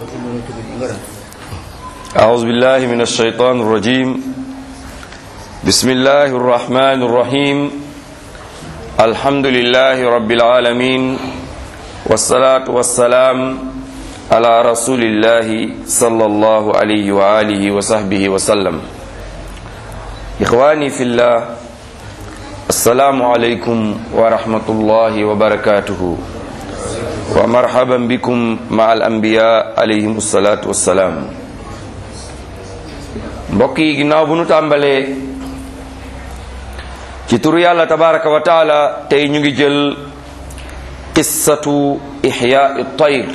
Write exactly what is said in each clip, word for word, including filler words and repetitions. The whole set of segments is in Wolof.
أعوذ بالله من الشيطان الرجيم بسم الله الرحمن الرحيم الحمد لله رب العالمين والصلاة والسلام على رسول الله صلى الله عليه وآله وصحبه وسلم إخواني في الله السلام عليكم ورحمة الله وبركاته ومرحبا بكم مع الأنبياء عليهم الصلاة والسلام mbokk yi ginnaaw bu nu tàmbalee ci turu yàlla tabaraka wa taala tey ñu ngi jël qissatu ihyaa at-tayr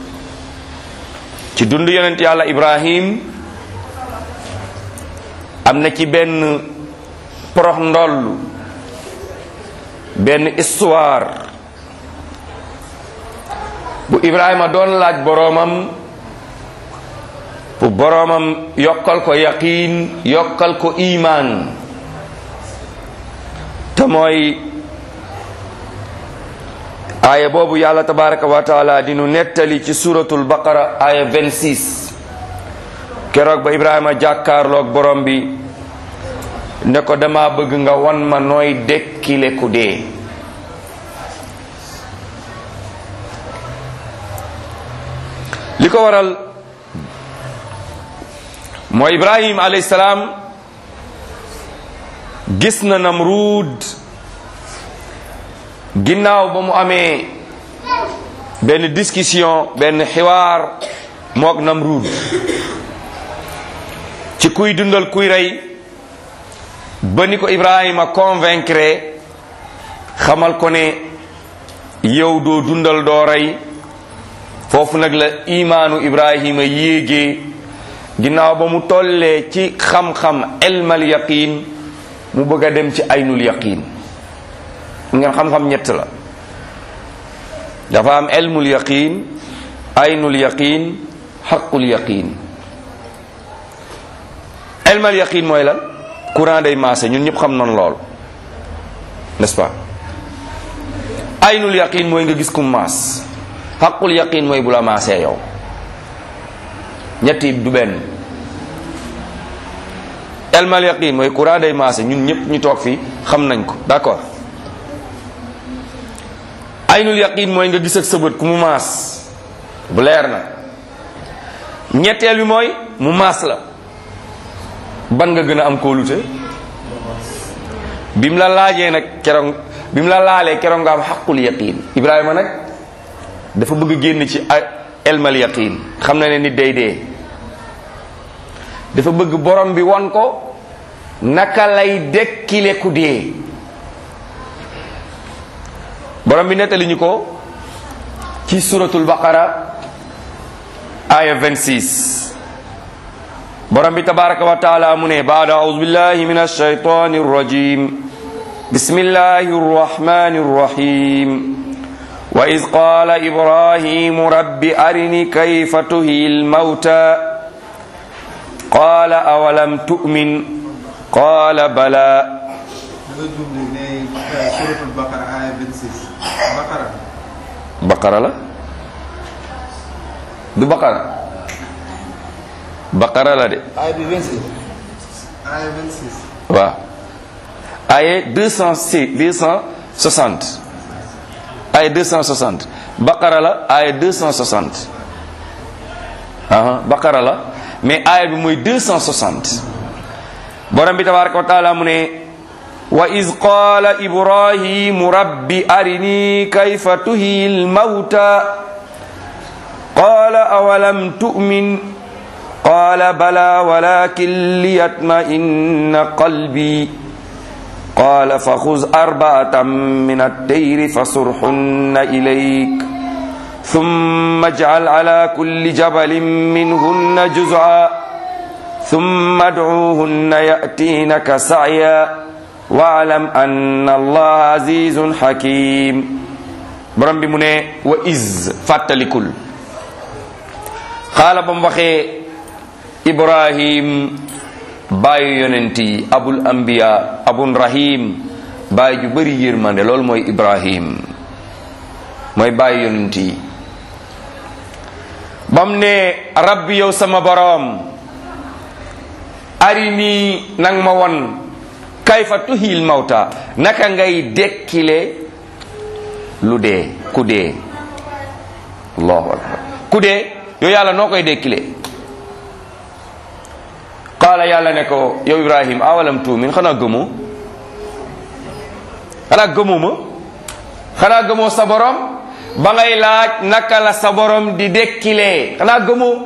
ci dund yonent yàlla Ibrahim am na ci benn porox ndollu benn histoire bu Ibrahima doon laaj boroomam bu boroomam yokkal ko yaqiin yokkal ko imaan te mooy aaya boobu yàlla tabaraka wa taala dinu nettali ci suratul baqara aaya vingt-six keroog ba Ibrahima jàkkaarloog borom bi ne ko dama bëgg nga wan ma nooy dekkile ku dee li ko waral mooy Ibrahim alayhi salaam gis na Namruud ginnaaw ba mu amee benn discussion benn xiwaar mook Namruud ci kuy dundal kuy rey ba ni ko Ibrahima convaincre xamal ko ne yow doo dundal doo rey foofu nag la imaanu Ibrahima yéegee ginnaaw ba mu tollee ci xam-xam ilmal yaqin mu bëgg a dem ci aynul yaqin ngeen xam-xam ñett la dafa am ilmul yaqin aynul yaqin xaqul yaqin ilmal yaqin mooy lan courant day maase ñun ñëpp xam nañ lool n'est-ce pas aynul yaqin mooy nga gis ku maas xaqul yaqin mooy bu la maasee yow ñetti du benn ilmal yaqin mooy courant day maase ñun ñëpp ñu toog fii xam nañ ko d'accord aynul yaqin mooy nga gis ak sa bët ku mu maas bu leer na ñetteel bi mooy mu maas la ban nga gën a am kóolute bi mu la laajee nag keroog bi mu la laalee keroog nga am xaqul yaqin Ibrahima nag dafa bëgg génn ci ilmal yaqin xam na ne nit day dee dafa bëgg borom bi won ko naka lay dekkile ku dee borom bi nettali ñu ko ci suratul baqara aya vingt-six borom bi tabaraka wa taala mu ne baada a'udhu billahi minash shaytanir rajim bismillahir rahmanir rahim wa iz qaala ibrahimu rabbi arini kayfa tuhyil mawta qaala awalam tu'min qaala bala baqara la du baqara baqara la de waaw aya deux cent six deux cent soixante aya deux cent soixante baqara la aya deux cent soixante aha baqara la mais aya bi mooy deux cent soixante borom bi tabaraka wa taala mu ne wa iz qaala ibrahimu rabbi arini kayfa tuhyil mawta qaala awalam tu'min qaala bala walakin liyatma'inna qalbi qaala faxuz arba'atan min at-tayri fasurhunna ilayk thumma ij'al ala kulli jabalin minhunna juz'an thumma ad'uuhunna ya'tiinaka sa'yan wa'lam anna allaha azizun hakim borom bi mu ne wa iz fàttalikul xaala ba mu waxee Ibrahim baayu yonent yi abul anbiya abun rahim baay ju bëri yërmande loolu mooy Ibrahim mooy baayu yonent yi bam ne rabbi yow sama boroom arini nang ma won kayfa tuhil mawta naka ngay dekkile lu dee ku dee allahu akbar ku dee yow yàlla noo koy dekkile qaala yàlla ne ko yow ibrahim awalam tuumin xanaa gëmoo xanaa gëmoo ma xanaa gëmoo sa borom ba ngay laaj naka la sa borom di dekkilee xanaa gëmoo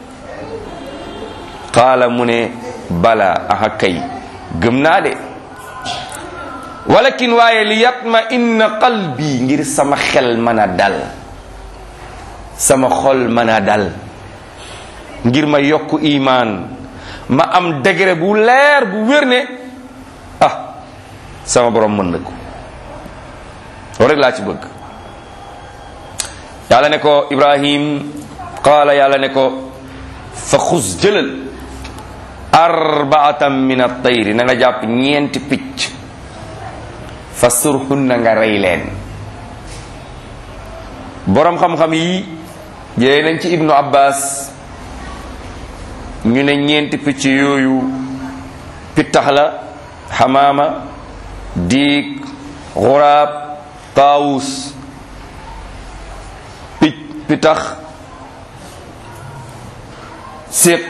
qaala mu ne bala aha kay gëm naa de walakin waaye li yatma inna qalbi ngir sama xel mën a dal sama xol mën a dal ngir ma yokku imaan ma am degré bu leer bu wér ne ah sama borom mën na ko loolu rek laa ci bëgg yàlla ne ko ibrahim qaala yàlla ne ko fa xus jëlal arbaatan min at-tayri na nga jàpp ñeenti picc fa surhunna nga rey leen boroom xam-xam yi jëlee nañ ci ibnu abbas ñu ne ñeenti picc yooyu pittax la xamaama diig xuraab taawus picc pittax séq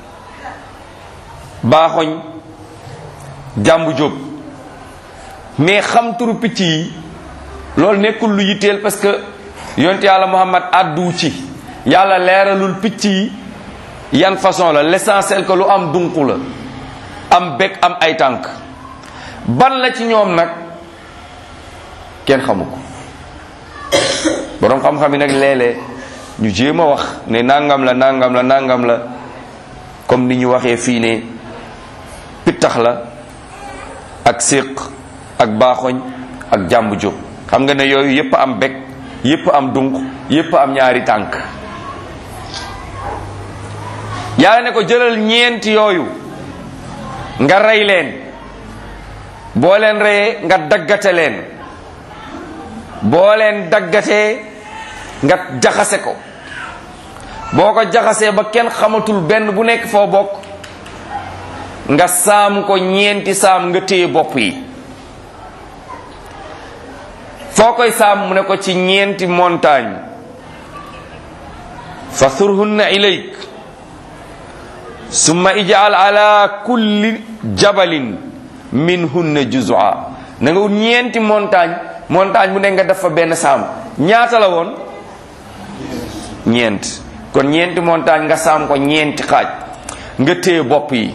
baaxoñ jàmbu jóob mais xam turu picc yi loolu nekkul lu yitteel parce que yonent yàlla muhammad addu ci yàlla leeralul picc yi yan façon la l'essentiel que lu am dunq la am bec am ay tànk ban la ci ñoom nag kenn xamu ko boroom xam-xam yi nag léeg-léeg ñu jéem a wax ne nangam la nangam la nangam la comme ni ñu waxee fii ne pittax la ak séq ak baaxoñ ak jàmbu jóg xam nga ne yooyu yépp am bec yépp am dunq yépp am ñaari tànk yàlla ne ko jëlal ñeenti yooyu nga rey leen boo leen reyee nga daggate leen boo leen daggatee nga jaxase ko boo ko jaxasee ba kenn xamatul benn bu nekk foo bokk nga saam ko ñeenti saam nga téye bopp yi foo koy saam mu ne ko ci ñeenti montagne fa surhunna ilayk summa ij'al ala kulli jabalin minhunna juz'a na nga wut ñeenti montagne montagne bu ne nga def fa benn saam ñaata la woon ñeent kon ñeenti montagne nga saam ko ñeenti xaaj nga téye bopp yi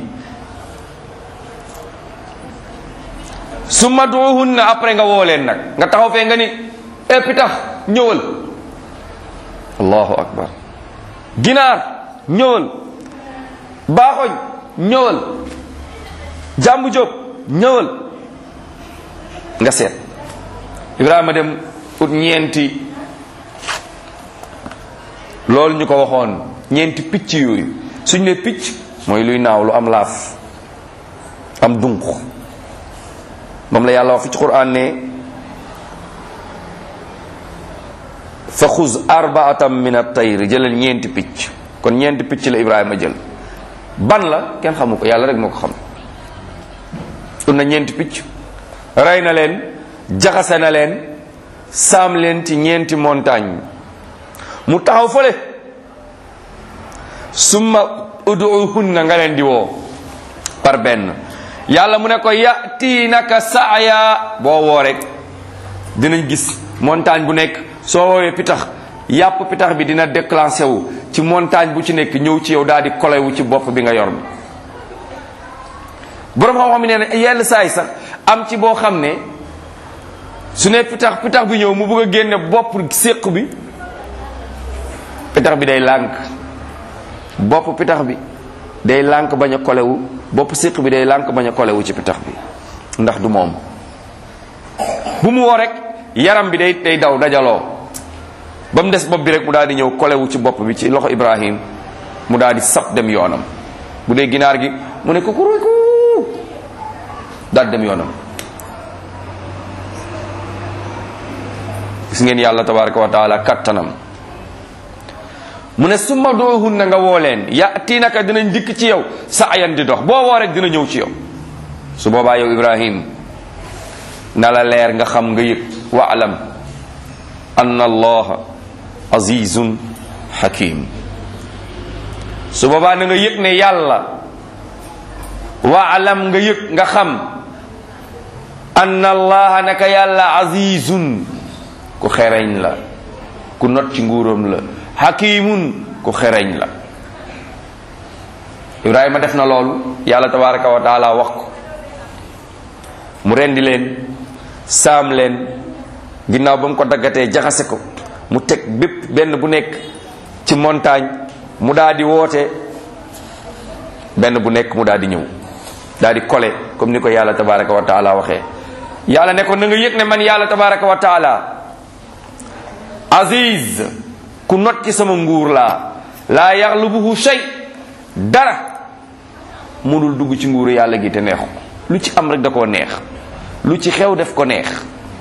summa duuhunna après nga woo leen nag nga taxaw fee nga ni e pitax ñëwal allahu akbar ginaar ñëwal baaxoñ ñëwal jàmbu jóob ñëwal nga seet ibrahima dem ut ñeenti loolu ñu ko waxoon ñeenti picc yooyu suñ ne picc mooy luy naaw lu am laaf am dunq moom la yàlla wax fi ci quran ne fa xuz arbaatam min at-tayr jëlal ñeenti picc kon ñeenti picc la ibrahima jël ban la kenn xamu ko yàlla rek moo ko xam ut na ñeenti picc rey na leen jaxase na leen saam leen ci ñeenti montagne mu taxaw fële summa uduuhunna nga leen di woo par benn yàlla mu ne ko yatiinaka saaya boo woo rek dinañ gis montagne bu nekk soo woowee pitax yàpp pitax bi dina déclenché wu ci montagne bu ci nekk ñëw ci yow daal di collé wu ci bopp bi nga yor bi boroom xam-xam ne ne yenn saay sax am ci boo xam ne su ne pitax pitax bi ñëw mu bëgg a génne bopp séq bi pitax bi day lànk bopp pitax bi day lànk bañ a collé wu bopp séq bi day lànk bañ a collé wu ci pitax bi ndax du moom bu mu woo rek yaram bi day day daw dajaloo ba mu des bopp bi rek mu daal di ñëw collé wu ci bopp bi ci loxo Ibrahim mu daal di sab dem yoonam bu dee ginaar gi mu ne kukuruku daal dem yoonam gis ngeen yàlla tabaraka wa taala kattanam mu ne summa duuhun na nga woo leen yatiinaka dinañ dikk ci yow sa'yan di dox boo woo rek dina ñëw ci yow. su boobaa yow Ibrahim na la leer nga xam nga yëg waalam anna allaha azizun hakim. su boobaa na nga yëg ne yàlla waalam nga yëg nga xam anna allaha naka yàlla azizun ku xereñ la ku not ci nguuram la hakimun ku xereñ la. Ibrahima def na loolu yàlla tabaraka wa taala wax ko mu rendi leen saam leen ginnaaw ba mu ko daggatee jaxase ko mu teg bépp benn bu nekk ci montagne mu daal di woote benn bu nekk mu daal di ñëw daal di kole comme ni ko yàlla tabaraka wa taala waxee. yàlla ne ko na nga yëg ne man yàlla tabaraka wa taala aziz ku not ci sama nguur laa laa yaxlubuhu shay dara mënul dugg ci nguuru yàlla gi te neexu lu ci am rek da koo neex lu ci xew def ko neex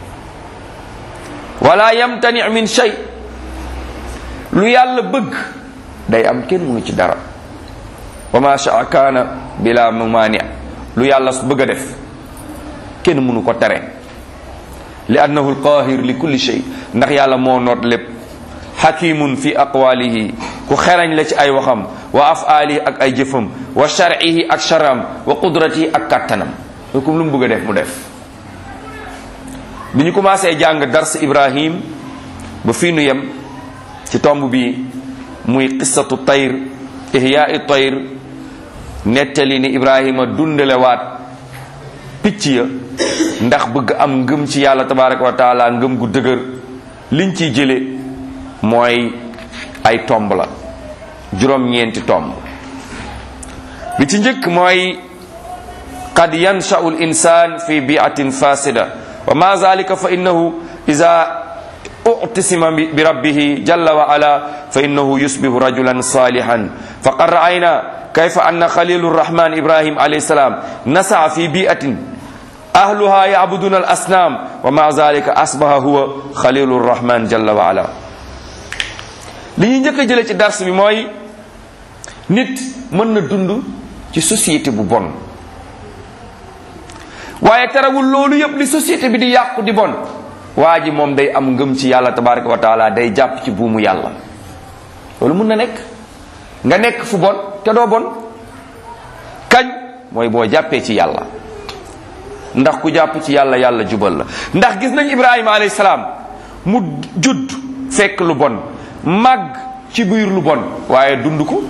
wala yamtani min shay lu yàlla bëgg day am kenn mënu ci dara wa ma shaa kaana bila mumani lu yàlla bëgg a def kenn mënu ko tere li annahu alqahir li kulli shay ndax yàlla moo noot lépp hakimun fi aqwalihi ku xerañ la ci ay waxam wa afaalihi ak ay jëfam wa shar'ihi ak sharam wa qudratihi ak kattanam comme lu mu bëgg a def mu def. bi ñu commencé jàng dars Ibrahim ba fii nu yem ci tomb bi muy qissatu tayr ihyaai tayr nettali ni Ibrahima dundalewaat picc ya ndax bëgg am ngëm ci yàlla tabaraka wa taala ngëm gu dëgër liñ ciy jële mooy ay tomb la juróom-ñeenti tomb bi ci njëkk mooy qad yansha'u al insan fi bi'atin fasida wa ma zalika fa innahu iza u'tisima bi rabbih jalla wa ala fa innahu yusbihu rajulan salihan faqad ra'ayna kayfa anna khalilur rahman ibrahim alayhi salam nasa'a fi bi'atin ahluha ya'buduna al asnam wa ma zalika asbaha huwa khalilur rahman jalla wa ala. li ñuy njëkk a jële ci dars bi mooy nit mën na dund ci société bu bon waaye terewul loolu yëpp li société bi di yàqu di bon waa ji moom day am ngëm ci yàlla tabaraka wa taala day jàpp ci buumu yàlla. loolu mun na nekk nga nekk fu bon te doo bon kañ mooy boo jàppee ci yàlla ndax ku jàpp ci yàlla yàlla jubal la. ndax gis nañ Ibrahima alayhi salaam mu judd fekk lu bon màgg ci biir lu bon waaye dund ko.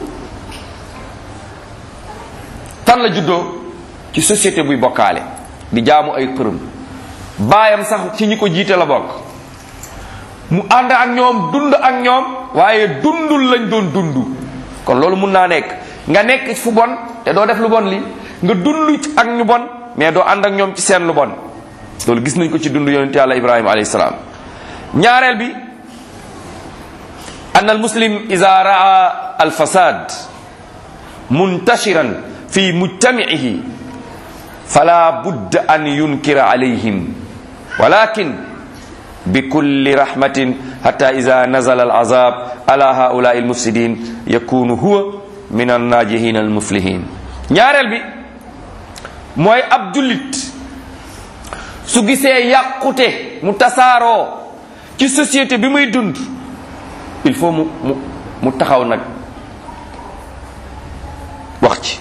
tan la juddoo ci société buy bokkaale di jaamu ay xërëm baayam sax ci ñi ko jiite la bokk mu ànd ak ñoom dund ak ñoom waaye dundul lañ doon dund. kon loolu mun naa nekk nga nekk fu bon te doo def lu bon li nga dund ak ñu bon mais doo ànd ak ñoom ci seen lu bon. loolu gis nañ ko ci dund yonent yàlla Ibrahima alayhi salaam. ñaareel bi an al muslim iza raa al fasad muntashiran fi mujtami'ihi fala budda an yunkira alayhim walakin bi kulli rahmatin hatta iza nazala al azab ala haula'i al mufsidin yakunu huwa min an najihin al muflihin. ñaareel bi mooy ab jullit su gisee yàqute mu tasaaroo ci société bi muy dund il faut mu mu mu taxaw nag wax ci.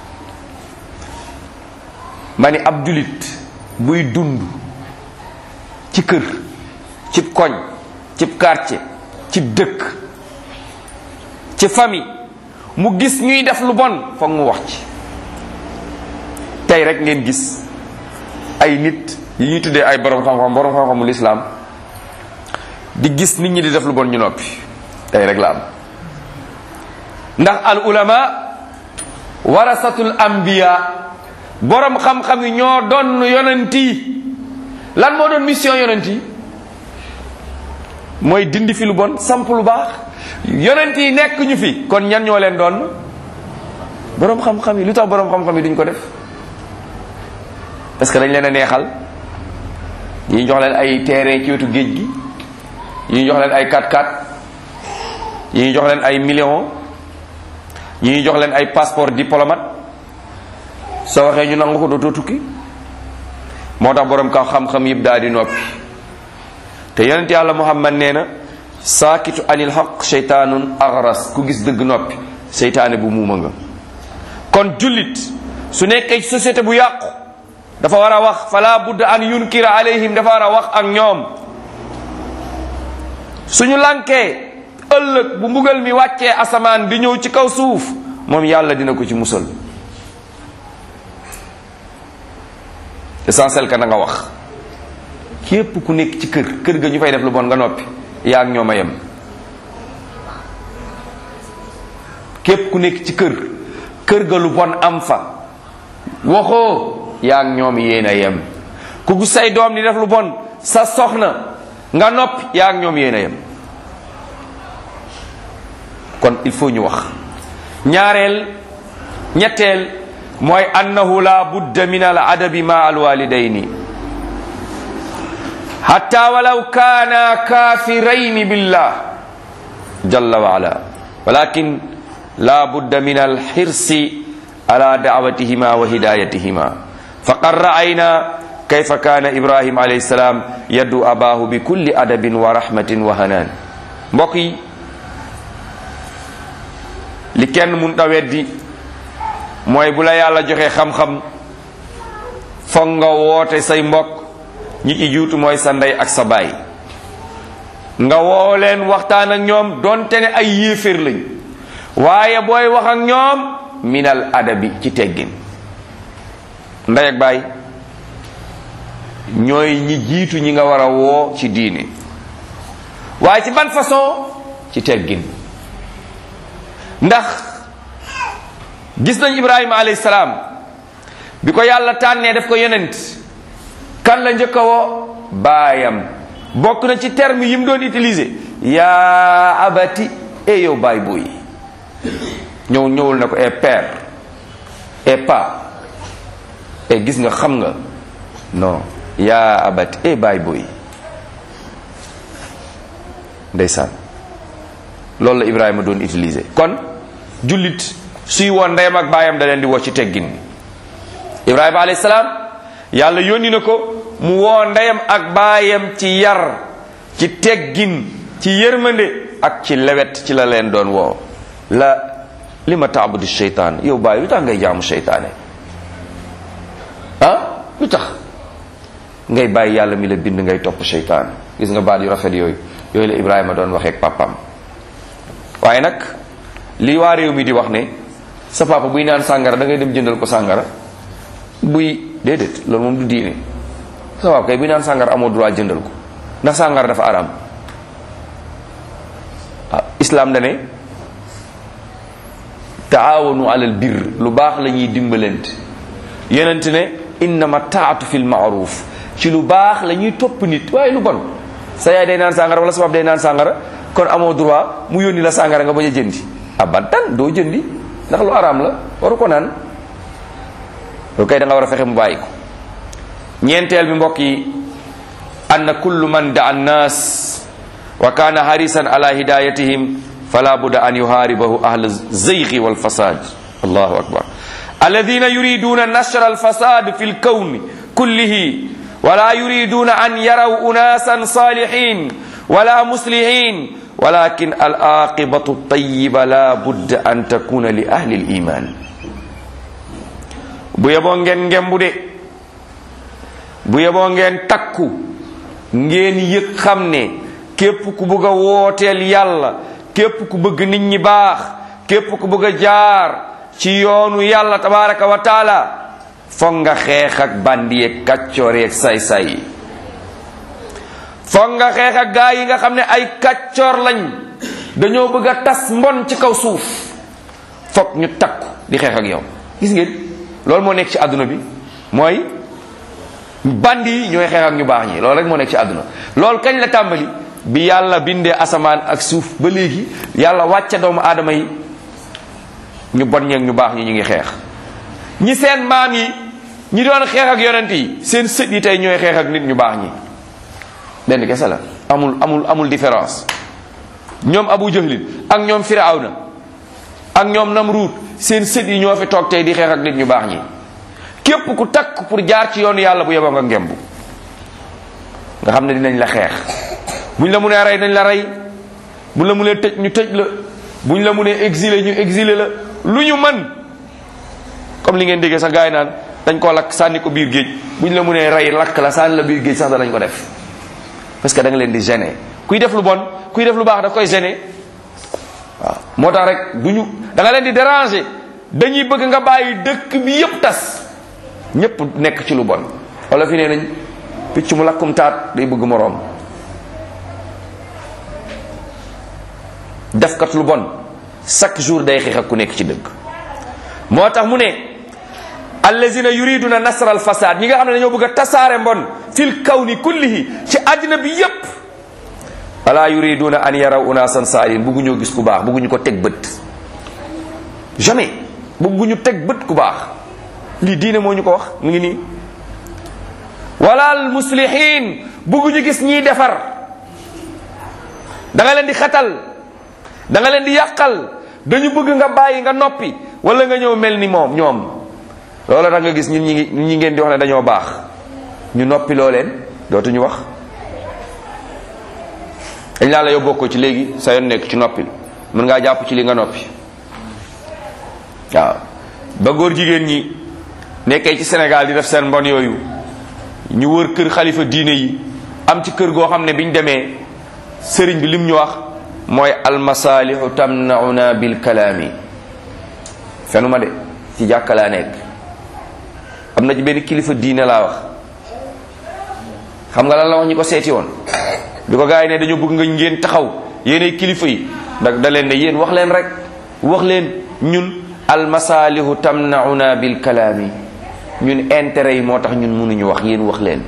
ma ni ab jullit buy dund ci kër cib koñ cib quartier cib dëkk ci famille mu gis ñuy def lu bon foog mu wax ci. tey rek ngeen gis ay nit yi ñuy tuddee ay borom xam-xam borom xam-xamu lislaam di gis nit ñi di def lu bon ñu noppi tey rek la am. ndax al ulama warasatul anbiya borom xam-xam yi ñoo doon yonent yi. lan moo doon mission yonent yi mooy dindi fi lu bon samp lu baax. yonent yi nekk ñu fi kon ñan ñoo leen doon borom xam-xam yi. lu tax borom xam-xam yi duñ ko def parce que dañ leen a neexal yi jox leen ay terrain ci wetu géej gi yi jox leen ay quatre quatre ñi ñu jox leen ay millions, ñi ñu jox leen ay passeport diplomate, soo waxee ñu nangu ko dootoo tukki. moo tax borom kaw xam-xam yëpp daal di noppi. te yonent yàlla Muhammad nee na saakitu anil haqq seytaanun agras, ku gis dëgg noppi seytaane bu muuma nga. kon jullit su nekkee société bu yàqu dafa war a wax, fala budda an yunkira alayhim, dafa war a wax ak ñoom. suñu lànkee ëllëg bu mbugal mi wàccee asamaan di ñëw ci kaw suuf, moom yàlla dina ko ci musal. essentiel ka na nga wax. képp ku nekk ci kër kër ga ñu fay def lu bon nga noppi, yaa ak ñoom a yem. képp ku nekk ci kër kër ga lu bon am fa, waxoo, yaa ak ñoom yéen a yem. ku gu say doom di def lu bon sa soxna nga noppi, yaa ak ñoom yéen a yem. kon il faut ñu wax. ñaareel ñetteel mooy annahu la budda min al adabi ma al walidayni hatta walaw kaana kafirayni billah jalla wa ala, walakin la budda min al hirsi ala da'watihima wa hidayatihima. faqad ra'ayna kayfa kana ibrahim alayhi salam yad'u abahu bi kulli adabin wa rahmatin wa hanan. mbokk yi, li kenn mun ta weddi mooy bu la yàlla joxe xam-xam foog nga woote say mbokk. ñi ci juutu mooy sa ndey ak sa baay, nga woo leen waxtaan ak ñoom donte ne ay yéeféer lañ, waaye booy wax ak ñoom minal adabi, ci teggin. ndey ak baay ñooy ñi jiitu ñi nga war a woo ci diine, waaye ci ban façon? ci teggin. ndax gis nañ Ibrahima alayhi salaam bi ko yàlla tànnee def ko yonent, kan la njëkk a woo? baayam. bokk na ci terme yi mu doon utiliser, yaa abati, e yow baay booy. ñëw ñëwul na ko e père, e pa, e gis nga xam nga, non, yaa abati, e baay booy. ndeysaan, loolu la Ibrahima doon utiliser. kon jullit suy woon ndeyam ak baayam da leen di woo ci teggin. Ibrahima alayhi salaam yàlla yónni na ko mu woo ndeyam ak baayam ci yar, ci teggin, ci yërmande ak ci lewet, ci la leen doon woo. la li ma taabudu seytaan, yow baay lu tax ngay jaamu seytaane? ah lu tax ngay bàyyi yàlla mi la bind ngay topp seytaan? gis nga baat yu rafet yooyu yooyu la Ibrahima doon waxee ak papaam. waaye nag li waa réew mi di wax ne sa papa buy naan sàngara da ngay dem jëndal ko sàngara, buy déedéet, loolu moom du diine. sa papa kay buy naan sàngara amoo droit jëndal ko, ndax sàngara dafa araam. ah islam da ne taawanu alal birr, lu baax la ñuy dimbalante. yonent ne innama taatu fil maaruf, ci lu baax la ñuy topp nit. waaye lu bon, sa yaay day naan sàngara wala sa papa day naan sàngara, kon amoo droit mu yónni la sàngara nga bañ a jëndi. abadan doo jëndi, ndax lu araam la, waru ko naan. loolu kay da nga war a fexe mu bàyyi ko. ñeenteel bi mbokk yi, anna kullu man daa annaas wa kaana harisan ala hidayatihim fala budda an yuharibahu ahla zaygi wal fasad. allahu akbar. alladina yuriduna nashra al fasad fi l kawni kullihi wala yuriduna an yaraw unasan salihin wala muslihin walakin al aqibatu tayiba la budda an takuna li ahli al iman. bu yeboo ngeen ngembu de, bu yeboo ngeen takku, ngeen yëg xam ne képp ku bëgg a wooteel yàlla, képp ku bëgg nit ñi baax, képp ku bëgg a jaar ci yoonu yàlla tabaraka wa taala, foog nga xeex ak bandi yeeg kàccoor yeeg say-say yi. foog nga xeex ak gaa yi nga xam ne ay kàccoor lañ, dañoo bëgg a tas mbon ci kaw suuf. foog ñu takku di xeex ak yow. gis ngeen loolu moo nekk ci àdduna bi, mooy bandi yi ñooy xeex ak ñu baax ñi. loolu rek moo nekk ci àdduna. loolu kañ la tàmbali? bi yàlla bindee asamaan ak suuf ba léegi yàlla wàcce doomu aadama yi, ñu bon ñeeg ñu baax ñi ñu ngi xeex. ñi seen maam yi ñi doon xeex ak yonent yi, seen sët yi tey ñooy xeex ak nit ñu baax ñi. benn kese la, amul amul amul différence. ñoom Abu Jahlin ak ñoom Firawna ak ñoom Namruud seen sët yi ñoo fi toog tey di xeex ak nit ñu baax ñi. képp ku takk pour jaar ci yoonu yàlla bu yeboo nga ngemb nga xam ne dinañ la xeex buñ la mënee rey nañ la rey buñ la mënee tëj ñu tëj la buñ la mënee exiler ñu exiler la lu ñu mën comme li ngeen déggee sax gars yi naan dañ koo lakk sànni ko biir géej buñ la mënee rey lakk la sànni la biir géej sax danañ ko def parce que da nga leen di gêner kuy def lu bon kuy def lu baax daf koy gêner waaw moo tax rek du ñu da nga leen di déranger dañuy bëgg nga bàyyi dëkk bi yépp tas ñépp nekk ci lu bon wala fi nee nañ picc mu lakkum taat day bëgg moroom defkat lu bon chaque jour day xeex ak ku nekk ci dëgg moo tax mu ne allazina yuriduna nasra al fasad ñi nga xam ne dañoo bëgg a tasaare mbon fil kawni kullihi ci àddina bi yépp wala yuriduna an yaraw unasan saalin bëgguñoo gis ku baax bëgguñu ko teg bët jamais bëgguñu teg bët ku baax lii diine moo ñu ko wax mu ngi nii wala al muslihin bëgguñu gis ñiy defar da nga leen di xatal da nga leen di yàqal dañu bëgg nga bàyyi nga noppi wala nga ñëw mel ni moom ñoom loolu da nga gis ñun ñi ñi ngeen di wax ne dañoo baax ñu noppi loo leen dootuñu wax dañ laa la yow bokkoo ci léegi sa yoon nekk ci noppi mën ngaa jàpp ci li nga noppi waaw ba góor jigéen ñi nekkee ci Sénégal di def seen mbon yooyu ñu wër kër xalifa diine yi am ci kër goo xam ne biñ demee sëriñ bi lim ñu wax mooy almasalihu tamnauna bil kalaami fenuma de ci jàkka laa nekk am na ci benn kilifa diine laa wax xam nga lan la wax ñi ko seeti woon bi ko gars yi ne dañoo bëgg nga ngeen taxaw yéenay kilifa yi ndax da leen ne yéen wax leen rek wax leen ñun almasalihu tamnauna bil kalaami ñun intérêt yi moo tax ñun mënuñu wax yéen wax leen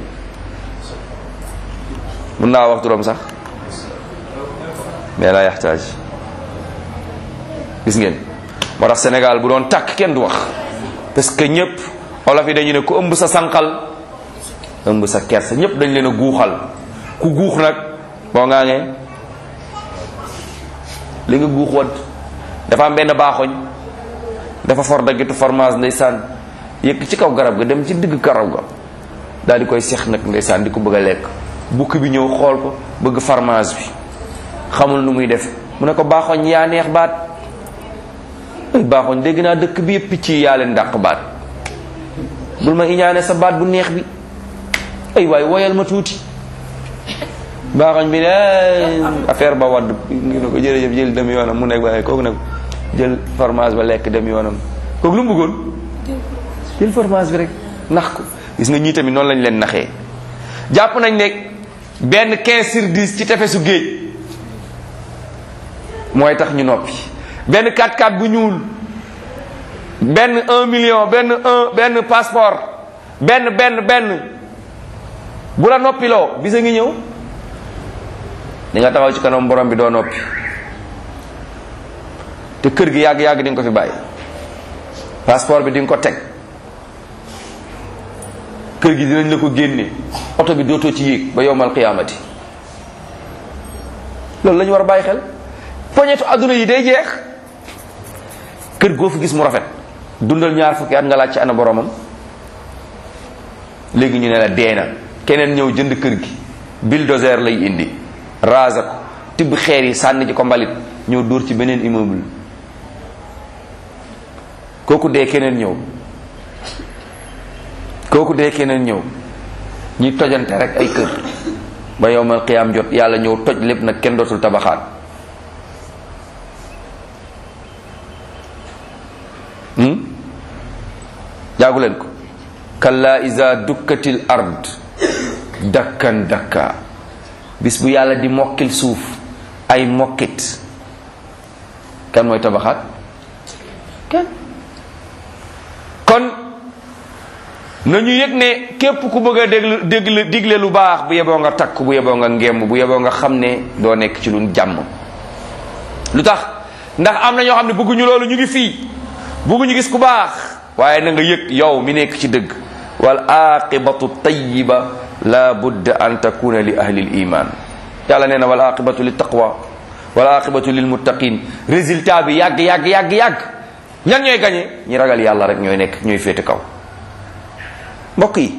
mun naa wax turam sax mais la yaxtaaj gis ngeen moo tax Sénégal bu doon tàkk kenn du wax parce que ñëpp olof yi dañu ne ku ëmb sa sànqal ëmb sa kersa ñëpp dañ leen a guuxal ku guux nag boo ngaa ngee li nga guux wat dafa am benn baaxoñ dafa for daggitu fromage ndeysaan yëkk ci kaw garab ga dem ci digg karaw ga daal di koy seex nag ndeysaan di ko bëgg a lekk bukki bi ñëw xool ko bëgg fromage bi xamul nu muy def mu ne ko baaxoñ yaa neex baat ay baaxoñ dégg naa dëkk bi yëpp picc yi yaa leen dàq baat bul ma iñaane sa baat bu neex bi ay waay woyal ma tuuti baaxoñ bi ne affaire ba wadd ngi ne ko jërëjëf jël dem yoonam mu nekk waaye kooku nag jël fromage ba lekk dem yoonam kooku lu mu bëggoon jël fromage bi rek nax ko gis nga ñii tamit noonu lañ leen naxee jàpp nañ ne benn quinze sur dix ci tefesu géej mooy tax ñu noppi benn quatre quatre bu ñuul benn un million benn un benn passeport benn benn benn bu la noppiloo bisa ngi ñëw di nga taxaw ci kanam borom bi doo noppi te kër gi yàgg-yàgg di nga ko fi bàyyi passeport bi di nga ko teg kër gi dinañ la ko génne oto bi dootoo ci yéeg ba yowmal qiyaamati loolu la ñu war a bàyyi xel poñetu adduna yi day jeex kër goo fi gis mu rafet dundal ñaar fukki at nga laaj ci ana boromam léegi ñu ne la dee na keneen ñëw jënd kër gi bulldozer lay indi raser ko tibb xeer yi sànni ci ko mbalit ñëw dóor ci beneen immeuble kooku dee keneen ñëw kooku dee keneen ñëw ñi tojante rek ay kër ba yowmal qiyaam jot yàlla ñëw toj lépp nag kenn dootul tabaxaat jaagu leen ko kalla iza dukkatil ard dakkan dakka bis bu yàlla di mokkil suuf ay mokkit kan mooy tabaxaat kenn kon nañu yëg ne képp ku bëgg a déglu déglu digle lu baax bu yeboo nga takk bu yeboo nga ngemb bu yeboo nga xam ne doo nekk ci lu jàmm lu tax ndax am na ñoo xam ne bëgguñu loolu ñu ngi fii bëgguñu gis ku baax waaye na nga yëg yow mi nekk ci dëgg wal aqibatu tayyiba la budda an takuna li ahli l iman yàlla nee na wal aqibatu li taqwa wala aqibatu lil muttaqin. résultat bi yàgg yàgg yàgg yàgg ñan ñooy gañe? ñi ragal yàlla rek ñooy nekk ñooy féete kaw. mbokk yi,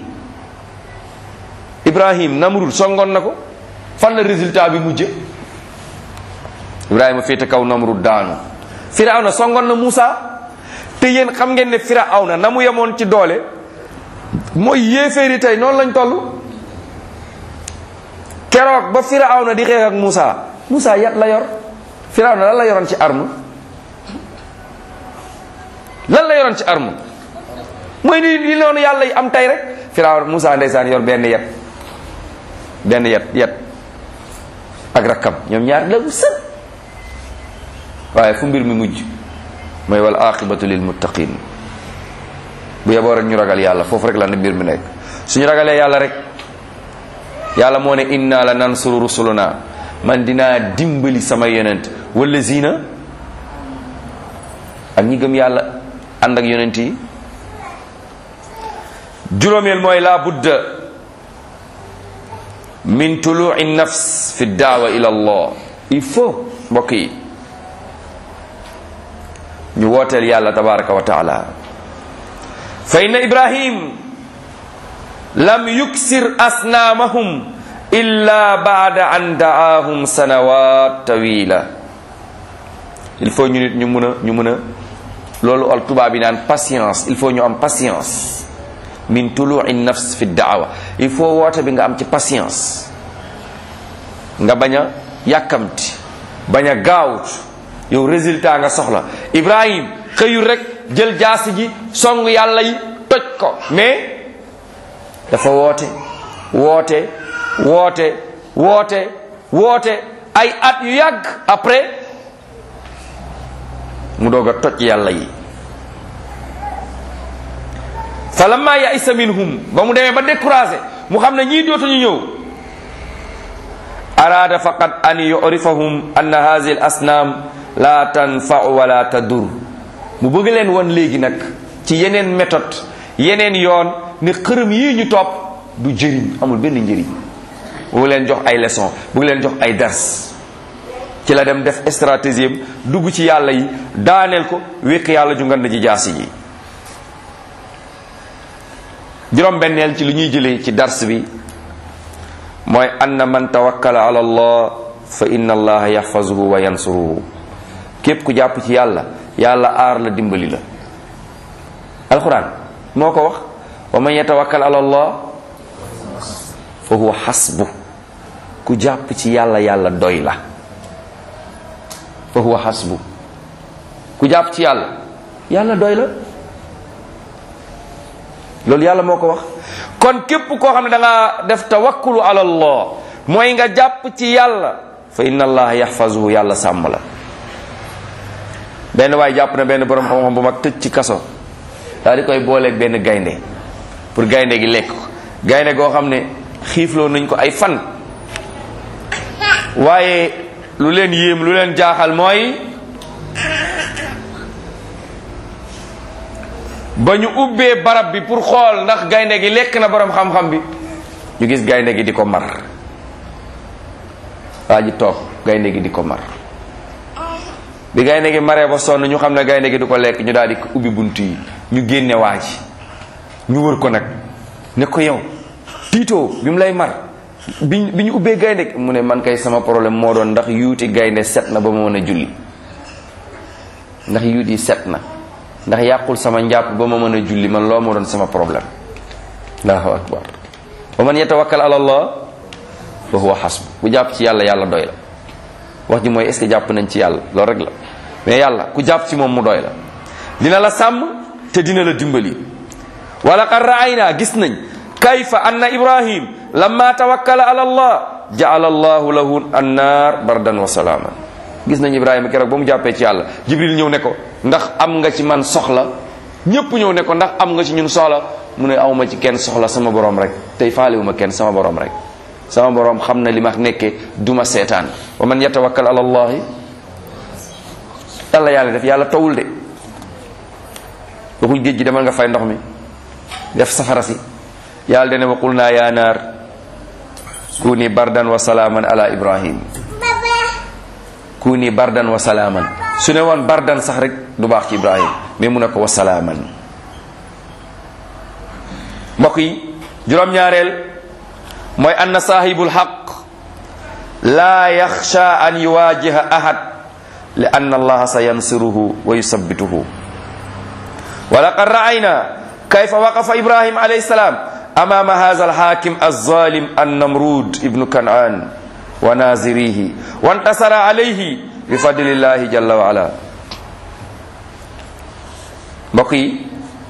Ibrahim Namrud songoon na ko, fan la résultat bi mujje? Ibrahima féete kaw, Namrud daanu. Firawna songoon na Muusa, te yéen xam ngeen ne Firawna na mu yemoon ci doole mooy yéeféeri tey noonu lañ toll. keroog ba Firawna di xeex ak Muusa, Muusa yat la yor, Firawna lan la yoroon ci arme? lan la yoroon ci arme? mooy ni li noonu yàlla yi am tey rek. Firawna Muusa ndeysaan yor benn yat benn yat yat ak rakkam, ñoom ñaar la sën. waaye fu mbir mi mujj mooy wal aqibatu lil muttaqin. bu yeboo rek ñu ragal yàlla, foofu rek la ne mbir mi nekk. suñu ragalee yàlla rek, yàlla moo ne inna la nansuru rusuluna, man dinaa dimbali sama yonent wala zina ak ñi gëm yàlla ànd ak yonent yi. juróomeel mooy la budda min tulu'i nafs fi daawa ila allah. il faut mbokk yi ñu wooteel yàlla tabaraka wa taala. fa inna ibrahim lam yuksir asnaamahum illa baada an daahum sanawat tawila. il faut ñu nit ñu mun a ñu mun a loolu al tubaab yi naan patience. il faut ñu am patience. min tulu'i nafs fi daawa. il faut woote bi nga am ci patience, nga bañ a yàkkamti, bañ a gaawut. yow résultat nga soxla. Ibrahim xëyul rek jël jaasi ji song yàlla yi toj ko, mais dafa woote woote woote woote woote ay at yu yàgg après mu doog a toj yàlla yi. falamma ya'isa minhum, ba mu demee ba découragé, mu xam ne ñii dootuñu ñëw. arada faqat an yu'rifahum anna hadhihi al asnam la tanfa'u wa la tadur. mu bëgg leen woon léegi nag ci yeneen méthode, yeneen yoon, ne xërëm yii ñu topp du jëriñ, amul benn njëriñ. bëgg leen jox ay leçon, bëgg leen jox ay dars. ci la dem def stratégie, dugg ci yàlla yi daaneel ko, wékk yàlla ju ngand ji jaasi ji. juróom benneel ci lu ñuy jëlee ci dars bi mooy anna man tawakkala ala allah fa inna allaha yaxfazuhu wa yansuruhu. képp ku jàpp ci yàlla, yàlla aar la, dimbali la. alquran moo ko wax, wa man yatawakkal ala allah fa huwa xasbu. ku jàpp ci yàlla, yàlla doy la. fa huwa xasbu. ku jàpp ci yàlla, yàlla doy la. loolu yàlla moo ko wax. kon képp koo xam ne da nga def tawakkulu ala allah, mooy nga jàpp ci yàlla, fa inna allaha yaxfazuhu, yàlla sàmm la. benn waay jàpp na benn borom xam-xam bu mag tëj ci kaso, daal di koy booleeg benn gaynde pour gaynde gi lekk ko. gaynde goo xam ne xiifloo nañ ko ay fan, waaye lu leen yéem, lu leen jaaxal mooy ba ñu ubbee barab bi pour xool ndax gaynde gi lekk na borom xam-xam bi, ñu gis gaynde gi di ko mar. waa ji toog, gaynde gi di ko mar. bi gaynde gi maree ba sonn, ñu xam ne gaynde gi du ko lekk, ñu daal di ubbi bunt yi, ñu génne waa ji, ñu wër ko nag ne ko yow tiitoo bi mu lay mar bi bi ñu ubbee gaynde gi. mu ne man kay sama problème moo doon ndax yuuti gaynde set na ba ma mën a julli, ndax yuut yi set na, ndax yàqul sama njàpp ba ma mën a julli. man loo moo doon sama problème. allahu akbar. wa man yatawakkal ala allah wa huwa hasbu. bu jàpp ci yàlla, yàlla doy la. wax ji mooy est-ce que jàpp nañ ci yàlla, loolu rek la. mais yàlla ku jàpp ci moom mu doy la, dina la sàmm te dina la dimbali. wa laqad ra'ayna, gis nañ, kayfa anna ibrahim lamma tawakkala ala allah ja'ala allahu lahu an-nar bardan wa salaman. gis nañ Ibrahima keroog ba mu jàppee ci yàlla, Jibril ñëw ne ko ndax am nga ci man soxla. ñépp ñëw ne ko ndax am nga ci ñun soxla. mu ne awma ci kenn soxla, sama borom rek. tey faalewuma kenn, sama borom rek. sama borom xam na li ma nekkee, duma seetaan. wa man yatawakkal ala allahi, yàlla yàlla def yàlla tawul de. waxul géej gi demal nga fay ndox mi, def safara si. yàlla dene wa qulna ya naar kuni bardan wa salaaman ala ibrahim. kuni bardan wa salaaman su ne woon bardan sax rek du baax ci Ibrahim mais mu ne ko wa salaaman. mbokk yi juróom-ñaareel mooy anna saahibul haqq laa yaxsha an yuwaajiha ahad li anna allaha sa yansuruhu wa yusabbituhu. wa laqad ra'ayna kayfa waqafa Ibrahim alayhi salaam amaama haadha al-haakim az-zaalim an-namrud ibnu kan'aan wa naazirihi wa intasara alayhi bi fadlillahi jalla wa ala. mbokk yi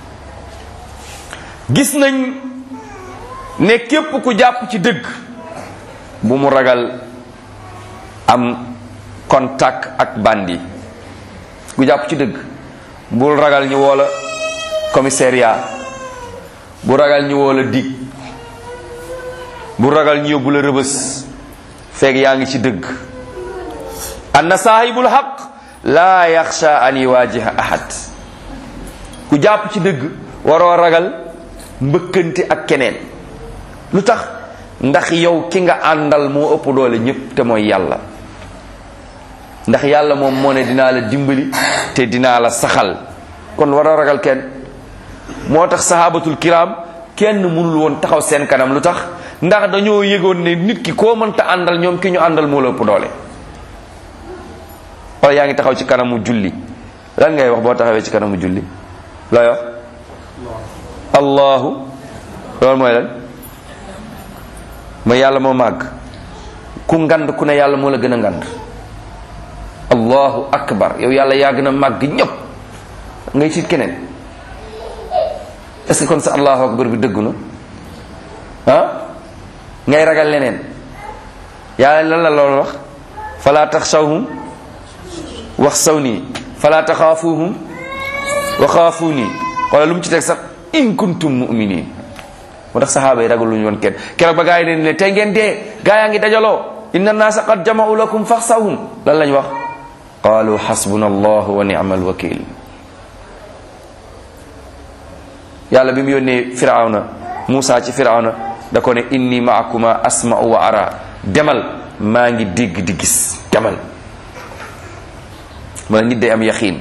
gis nañ ne képp ku jàpp ci dëgg bu mu ragal am contact ak bandi. ku jàpp ci dëgg bul ragal ñu woola commissariat, bu ragal ñu woola dig, bu ragal ñu yóbbu la rëbës fekk yaa ngi ci dëgg. anna saahibul haqq laa yaxsha an yuwaajiha ahad. ku jàpp ci dëgg waroo ragal mbëkkante ak keneen. lu tax? ndax yow ki nga àndal moo ëpp doole ñépp te mooy yàlla. ndax yàlla moom moo ne dinaa la dimbali te dinaa la saxal, kon war a ragal kenn. moo tax sahabatul kiram kenn mënul woon taxaw seen kanam. lu tax? ndax dañoo yëgoon ne nit ki koo mënta àndal ñoom ki ñu àndal moo la ëpp doole. wala yaa ngi taxaw ci kanamu julli, lan ngay wax boo taxawee ci kanamu julli? looy wax? allahu. loolu mooy lan? mooy yàlla moo màgg. ku ngand ku ne yàlla moo la gën a ngand. allahu akbar, yow yàlla yaa gën a màgg ñëpp, ngay tiit keneen. est-ce que kon sa allahu akbar bi dëggu na? ah ngay ragal leneen. yàlla lan la loolu wax? fala taxshawhum waxshawni fala taxaafuhum wa xaafuuni. wala lu mu ci teg sax in kuntum mu'minin. moo tax saxaaba yi ragal lu ñu woon kenn. keroog ba gaa yi leen ne tey ngeen dee, gaa yaa ngi dajaloo, inna naasa qad jama'u lakum faxshawhum, lan lañ wax? qaalu xasbuna allahu wa ni'mal wakil. yàlla bi mu yónnee firawna Muusa ci firawna da ko ne inni maakuma asma'u wa ara, demal maa ngi dégg di gis, demal. ma nit day am yaqiin.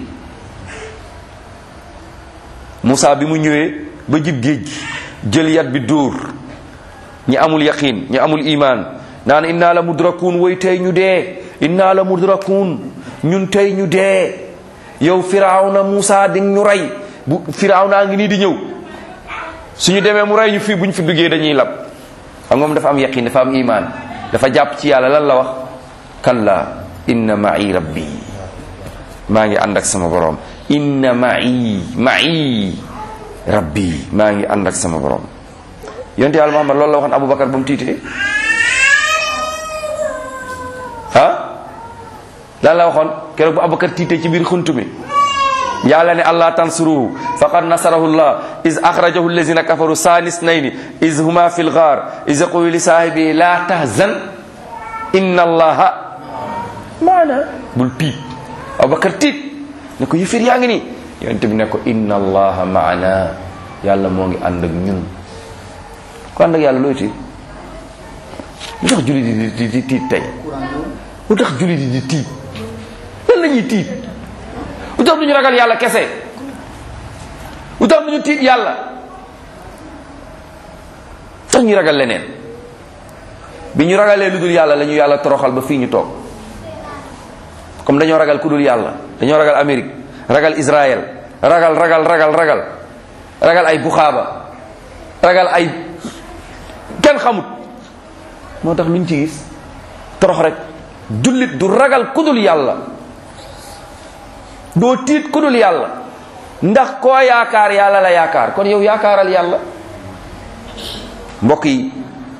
Muusa bi mu ñëwee ba jib géej gi jël yat bi dóor, ñi amul yaqiin ñi amul imaan naan inna la mudrakuun, way tey ñu dee, inna la mudrakuun, ñun tey ñu dee. yow firawna Muusa di ñu rey, bu firawna ngi nii di ñëw, suñu demee mu rey ñu fii, bu ñu fi duggee dañuy lab. xam nga moom dafa am yaqin, dafa am iman, dafa jàpp ci yàlla. lan la wax? kalla inna ma'i rabbi, maa ngi ànd ak sama borom. inna ma'i ma'i rabbi, maa ngi ànd ak sama borom. yonent yàlla Muhammad loolu la waxoon Aboubacar ba mu tiitee. ah lan la waxoon keroog bu Aboubacar tiitee ci biir xuntu mi? yàlla ne allah tansuruhu faqad nasarahu llah iz axrajahu allazina kafaru saani snayni iz huma fi lgaar iz yaqulu li saahibihi la tahzan inna allaha maana. bul tiit. Abubakar tiit ne ko yëfir yaa ngi nii. yonent bi ne ko inna allaha maana, yàlla moo ngi ànd ak ñun. ku ànd ak yàlla looy tiit? lu tax jullit di di di tiit tey? lu tax jullit di di tiit? lan la ñuy tiit? lu tax duñu ragal yàlla kese? lu tax duñu tiit yàlla? tax ñu ragal leneen. bi ñu ragalee lu dul yàlla la ñu yàlla toroxal ba fii ñu toog. comme dañoo ragal ku dul yàlla, dañoo ragal Amérique, ragal Israël, ragal ragal ragal ragal ragal ay buxaaba, ragal ay kenn xamut. moo tax luñ ci gis torox rek. jullit du ragal ku dul yàlla, doo tiit ku dul yàlla, ndax koo yaakaar yàlla la yaakaar, kon yow yaakaaral yàlla. mbokk yi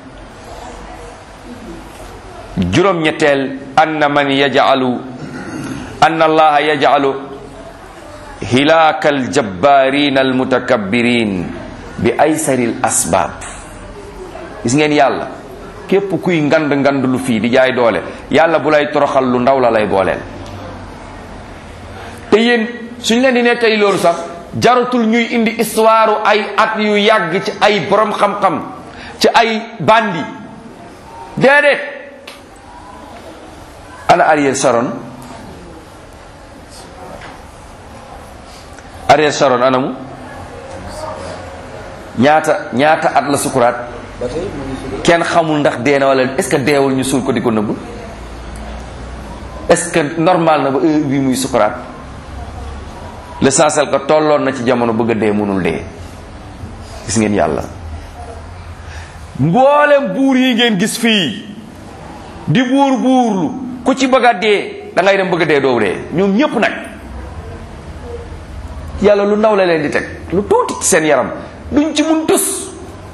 juróom-ñetteel anna man yaj'alu anna allaha yaj'alu hilaaka aljabbarin almutakabbirin bi aysaril asbaab. gis ngeen yàlla képp kuy ngand ngand lu fii di jaay doole, yàlla bu lay toroxal lu ndaw la lay booleel. te yéen suñ leen di nettali loolu sax jaratul ñuy indi histoire ay at yu yàgg ci ay borom xam-xam, ci ay bandi. déedéet. ana Ariel Sharon Ariel Sharon anamu ñaata ñaata at la sukuraat kenn xamul ndax dee na wala est-ce que deewul ñu suul ko di ko nëbb est-ce que normal na ba heure bi muy sukuraat l'essentiel que tolloon na ci jamono bëgg a dee mënul dee. gis ngeen yàlla mboolem buur yi ngeen gis fii di buur buurlu ku ci bëgg a dee da ngay dem bëgg a dee doo dee ñoom ñépp nag yàlla lu ndaw la leen di teg lu tuuti ci seen yaram duñ ci mun tus.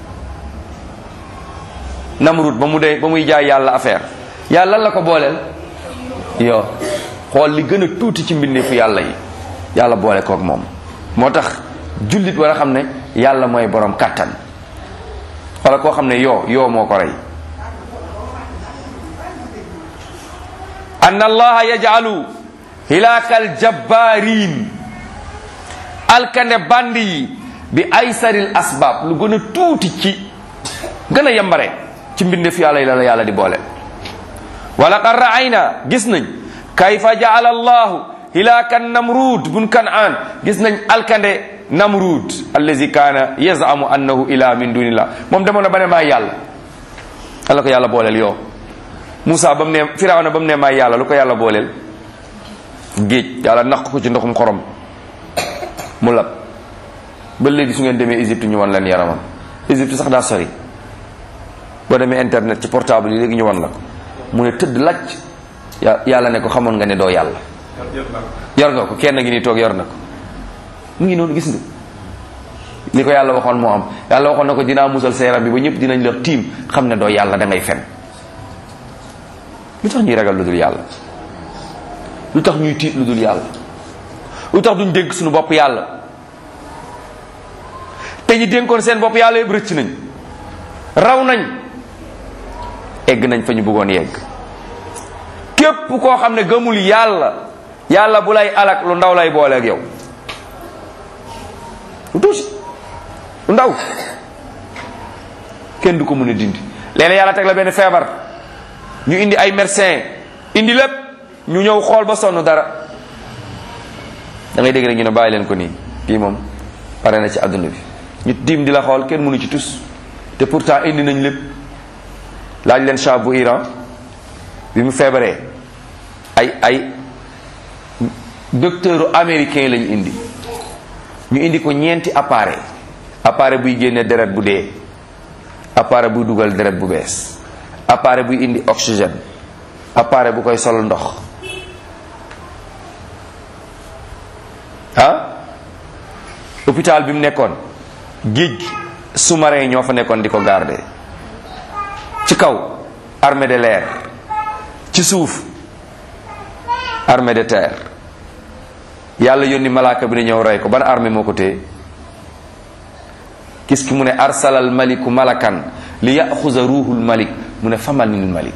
Namrud ba mu dee ba muy jaay yàlla affaire yàlla lan la ko booleel yow xool li gën a tuuti ci mbindeefu yàlla yi yàlla boole kook moom. moo tax jullit war a xam ne yàlla mooy borom kàttan wala koo xam ne yoo yoo moo ko rey. anna allaha yaj'alu hilaakal jabbaariin alkande bandi yi bi aysaril asbaab lu gën a tuuti ci gën a yambare ci mbindeef yàlla yi la la yàlla di boole. wala qad ra'ayna gis nañ kayfa ja'ala allahu hilaakan namrud bun kan'an gis nañ alkande namrud allazi kaana yazamu annahu ilah min dunillah moom demoon na ba ne maay yàlla ala ko yàlla booleel yoo Moussa ba mu ne Firawna ba mu ne maay yàlla lu ko yàlla booleel géej yàlla naq ko ci ndoxum xorom mu lab ba léegi su ngeen demee Égypte ñu wan leen yaramam Égypte sax daa sori boo demee internet ci portable yi léegi ñu wan la ko mu ne tëdd lacc yàlla ne ko xamoon nga ne doo yàlla yor nga ko kenn ngi nii toog yor na ko mu ngi noonu gis nga li ko yàlla waxoon moo am yàlla waxoon na ko dinaa musal sa yaram bi ba ñëpp dinañ la tiim xam ne doo yàlla da ngay fen lu tax ñuy ragal lu dul yàlla lu tax ñuy tiit lu dul yàlla lu tax duñ dénk suñu bopp yàlla te ñi dénkoon seen bopp yàlla yëpp rëcc nañ raw nañ egg nañ fa ñu bëggoon yegg. képp koo xam ne gëmul yàlla yàlla bu lay alak lu ndaw lay booleeg yow lu tuuti lu ndaw kenn du ko mën a dindi. léeg-léeg yàlla teg la benn feebar ñu indi ay médecin indi lépp ñu ñëw xool ba sonn dara da ngay dégg rek ñu ne bàyyi leen ko nii kii moom pare na ci àdduna bi ñu tiim di la xool kenn mënu ci tus te pourtant indi nañ lépp. laaj leen Shah bu Iran bi mu feebaree ay ay docteur américain lañu indi ñu indi ko ñeenti appareil appareil buy génne deret bu dee appareil buy dugal deret bu bees appareil buy indi oxygène appareil bu koy sol ndox ah hôpital bi mu nekkoon géej sous-marin ñoo fa nekkoon di ko garder ci kaw armée de l'air ci suuf armée de terre yàlla yónni malaaka bi ne ñëw rey ko ban armée moo ko téye gis ki mu ne arsalal maliku malakan li yaxuza ruuhul malik mu ne famanil malik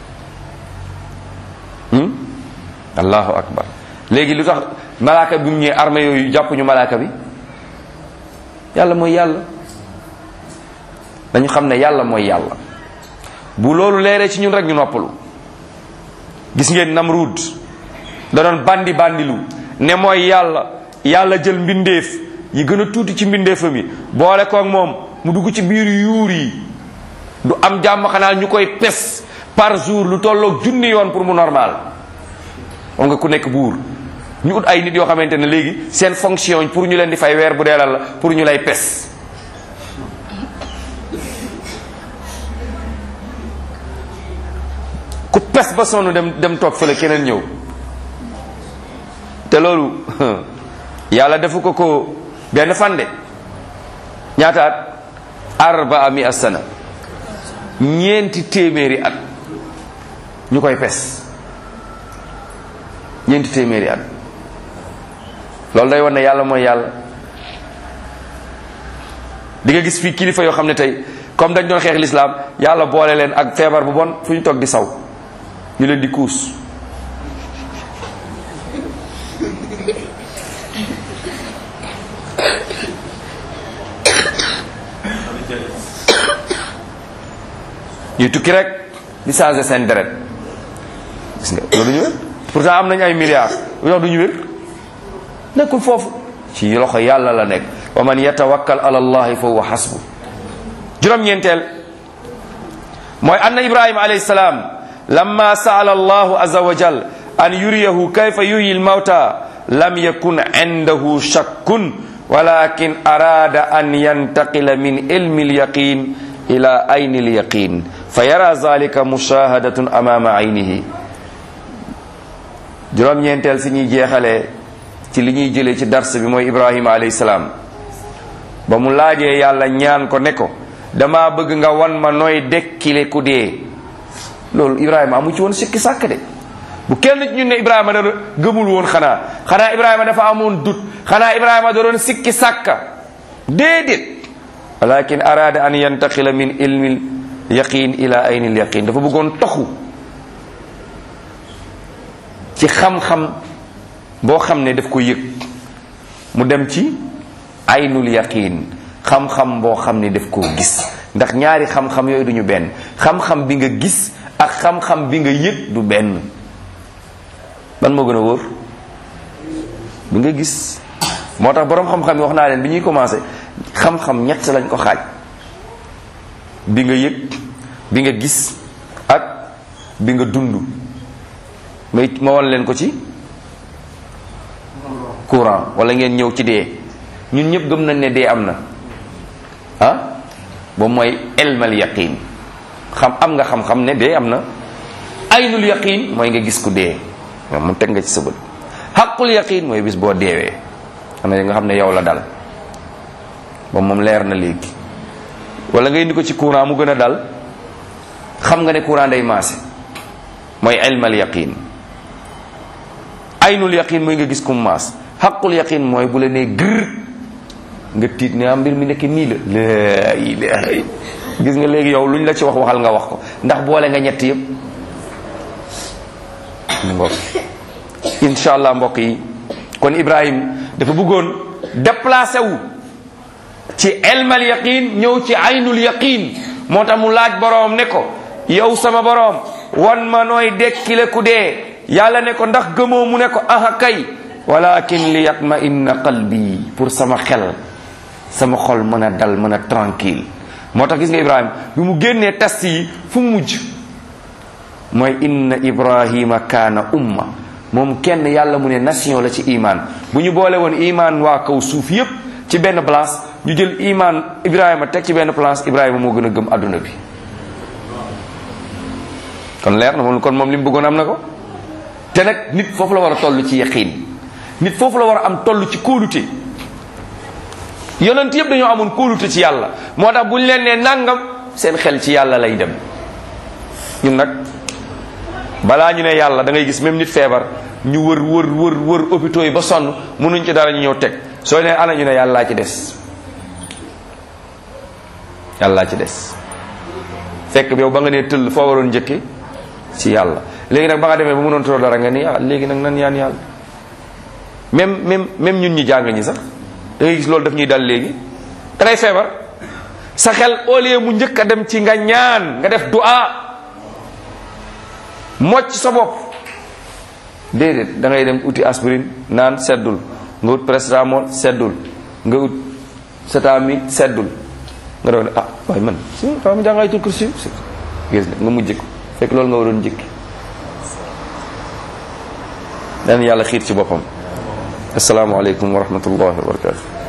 hmm? allahu akbar léegi lu tax malaaka bi mu ñëwee armée yooyu jàppuñu malaaka bi yàlla mooy yàlla dañu xam ne yàlla mooy yàlla bu loolu leeree ci ñun rek ñu noppalu. gis ngeen Namrud da doon bandi bandilu ne mooy yàlla yàlla jël mbindeef yi gën a tuuti ci mbindeefam yi boole koog moom mu dugg ci biir yuur yi du am jàmm xanaa ñu koy pes par jour lu tolloog junni yoon pour mu normal. xam nga ku nekk buur ñu ut ay nit yoo xamante ne léegi seen fonction pour ñu leen di fay weer bu deelal la pour ñu lay pes. ku pes ba sonn dem dem toog fële keneen ñëw te loolu yàlla defu ko ko benn fande ñaata at arbaa mi asana ñeenti téeméeri at ñu koy pes ñeenti téeméeri at loolu day wan ne yàlla mooy yàlla. di nga gis fii kilifa yoo xam ne tey comme dañ doon xeex l'islam yàlla boole leen ak feebar bu bon fu ñu toog di saw ñu leen di kuus ñuy tukki rek di changer seen deret gis nga loolu ñu wér pourtant am nañ ay milliards lu tax du ñu wér nekkul foofu ci loxo yàlla la nekk. wa man yatawakkal ala allahi fa huwa hasbu. juróom-ñeenteel mooy anna ibrahima alayhi salaam lamma saala allahu azza wa jal an yuriyahu kayfa yuhyi almawta lam yakun indahu shakkun walakin arada an yantaqila min ilmi alyaqin ila ayni alyaqin fa yara zalika mushahadatun amama aynihi. juróom-ñeenteel si ñuy jeexalee ci li ñuy jëlee ci dars bi mooy ibrahima alayhi salaam ba mu laajee yàlla ñaan ko ne ko dama bëgg nga wan ma nooy dekkile ku dee. loolu ibrahima amu ci woon sikki sàkk de. bu kenn ci ñun ne ibrahima da gëmul woon xanaa xanaa ibrahima dafa amoon dut xanaa ibrahima da doon sikki sàkka déedéet. walakin arada an yantaqila min ilmi yaqin ila ayni yaqin dafa bëggoon toxu ci xam-xam boo xam ne daf ko yëg mu dem ci aynul yaqin xam-xam boo xam ne daf koo gis. ndax ñaari xam-xam yooyu duñu benn. xam-xam bi nga gis ak xam-xam bi nga yëg du benn. ban moo gën a wóor bi nga gis. moo tax boroom xam-xam yi wax naa leen bi ñuy commencé xam-xam ñett lañ ko xaaj. bi nga yëg bi nga gis ak bi nga dund. may ma wan leen ko ci courant wala ngeen ñëw ci dee. ñun ñëpp gëm nañ ne dee am na ah boobu mooy ilmal yaqin. xam am nga xam-xam ne dee am na. aynul yaqin mooy nga gis ku dee nga mu teg nga ci sa bët. xaqul yaqin mooy bis boo deewee xam ne nga xam ne yow la dal ba moom leer na léegi. wala nga indi ko ci courant mu gën a dal xam nga ne courant day maase mooy ilmal yaqin. aynul yaqin mooy nga gis ku maas. xaqul yaqin mooy bu la nee gër nga tiit ne am mbir mi nekk nii la laa ilaaha gis nga léegi yow luñ la ci wax waxal nga wax ko ndax boole nga ñett yëpp. mbokk insha allah mbokk yi kon Ibrahim dafa bëggoon déplacé wu ci ilmal yaqin ñëw ci aynul yaqin. moo tax mu laaj boroom ne ko yow sama boroom wan ma nooy dekkile ku dee. yàlla ne ko ndax gëmoo mu ne ko aha kay walakin li yatma inna qalbi pour sama xel sama xol mën a dal mën a tranquille. moo tax gis nga Ibrahima bi mu génnee test yi fu mu mujj mooy inna Ibrahima kaana umma. moom kenn yàlla mu ne nation la ci iman. bu ñu boole woon iman waa kaw suuf yépp ci benn place ñu jël iman Ibrahima teg ci benn place Ibrahima moo gën a gëm adduna bi. kon leer na moom kon moom li mu bëggoon am na ko. te nag nit foofu la war a toll ci yaqiin. nit foofu la war a am toll ci kóolute. yonent yëpp dañoo amoon kóolute ci yàlla moo tax bu ñu leen nee nangam seen xel ci yàlla lay dem. ñun nag balaa ñu ne yàlla da ngay gis même nit feebar ñu wër wër wër wër hôpitaux yi ba sonn mënuñ ci dara ñu ñëw teg soo nee ana ñu ne yàllaa ci des. yàllaa ci des fekk bi yow ba nga nee tëll foo waroon njëkke ci yàlla. léegi nag ba nga demee ba mënoon too dara nga ni ah léegi nag nan yaan yàlla. même même même ñun ñi jàng ñi sax da ngay gis loolu daf ñuy dal léegi. da ngay feebar sa xel au lieu mu njëkk a dem ci nga ñaan nga def du'a mocc sa bopp déedéet da ngay dem uti aspirine naan seddul nga ut paracetamol seddul nga ut cetami seddul nga doon ah waaye man si xaw ma jàng ayatul kursi gis nga mujj ko fekk loolu nga waroon njëkk. dan yàlla xiir ci boppam. assalaamu aleykum wa rahmatullahi wa barakatu.